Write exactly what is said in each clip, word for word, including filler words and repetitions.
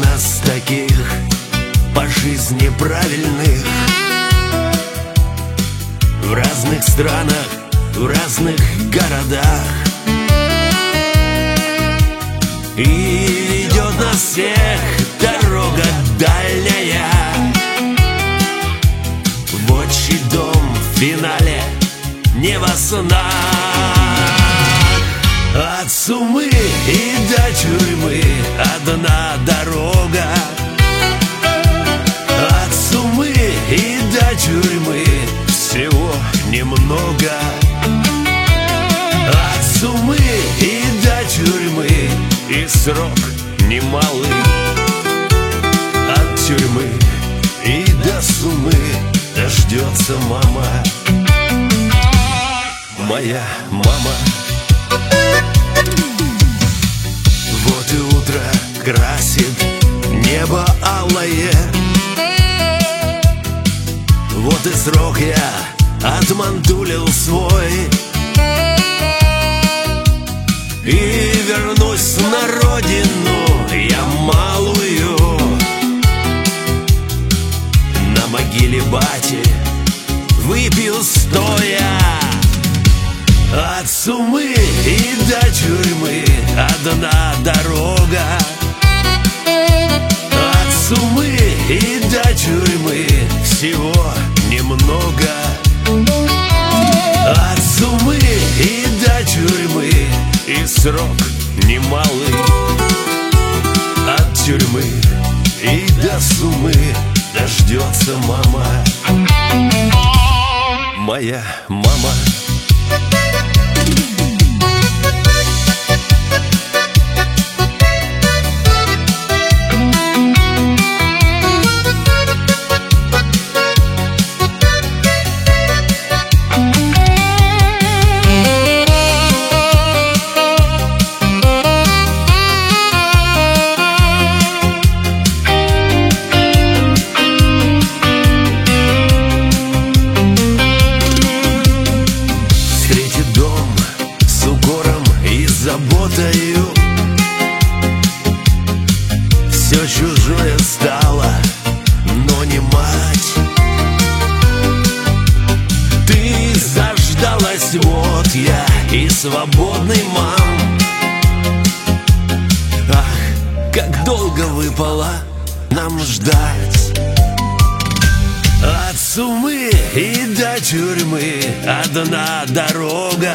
нас таких по жизни правильных, в разных странах, в разных городах. И ведет нас всех дорога дальняя в отчий дом в финале не во снах. От сумы и до тюрьмы одна дорога. От сумы и до тюрьмы всего немного. От сумы и до тюрьмы и срок немалый. От тюрьмы и до сумы дождется мама, моя мама. Вот и утро красит небо алое. Вот и срок я отмантулил свой, и вернусь на родину я малую. На могиле бати выпью стоя. От сумы и до тюрьмы одна дорога. От сумы и до тюрьмы всего немного. От сумы и до тюрьмы и срок немалый. От тюрьмы и до сумы дождется мама, моя мама. Заботою все чужое стало, но не мать. Ты заждалась, вот я и свободный, мам. Ах, как долго выпало нам ждать. От сумы и до тюрьмы одна дорога.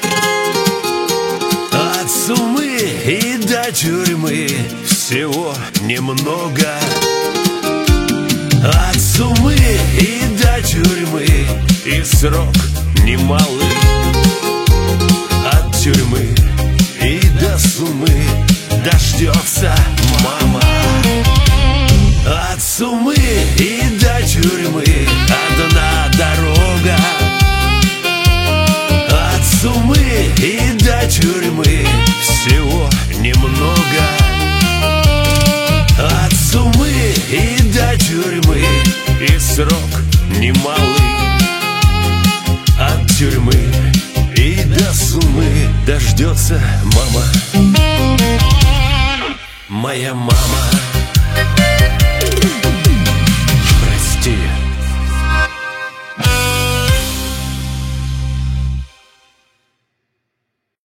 От сумы и до тюрьмы всего немного. От сумы и до тюрьмы и срок немалый. От тюрьмы и до сумы дождется мама. От сумы и до тюрьмы одна дорога. От сумы и до тюрьмы всего немного. От сумы и до тюрьмы и срок немалый. От тюрьмы и до сумы дождется мама, моя мама.